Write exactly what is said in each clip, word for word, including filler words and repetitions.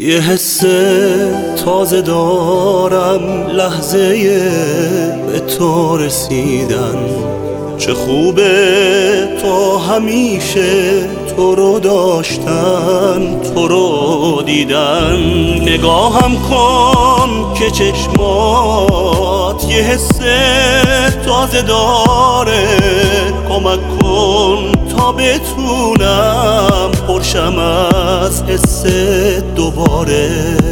یه حس تازه دارم لحظه به تو رسیدن. چه خوبه تا همیشه تو رو داشتن، تو رو دیدن. نگاهم کن که چشمات یه حس تازه داره. کمک کن تا بتونم پرشم از حس دوباره.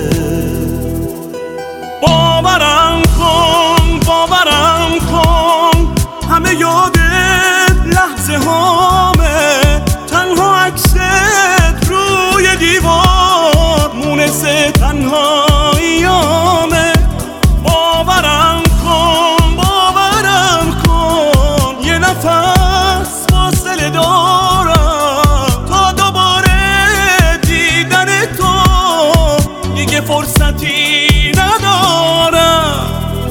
باورم کن باورم کن همه یادت لحظه هامه. تنها عکست روی دیوار مونس تنهاییامه. باورم کن باورم کن یه نفس فاصله دارم تا دوباره دیدن تو. دیگه فرصتی ندارم.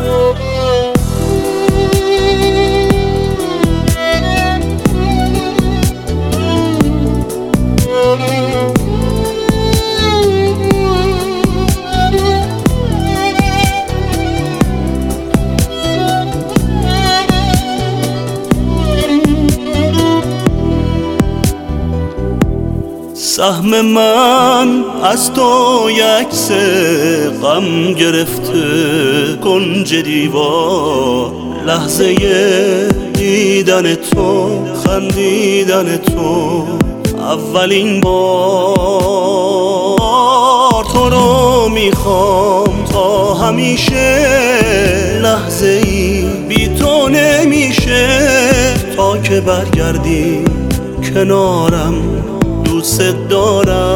سهم من از تو یکس غم گرفته کنج دیوار. لحظه دیدن تو خندیدن تو اولین بار. تو رو میخوام تا همیشه، لحظه ای بی تو نمیشه. تا که برگردی کنارم دوست دارم.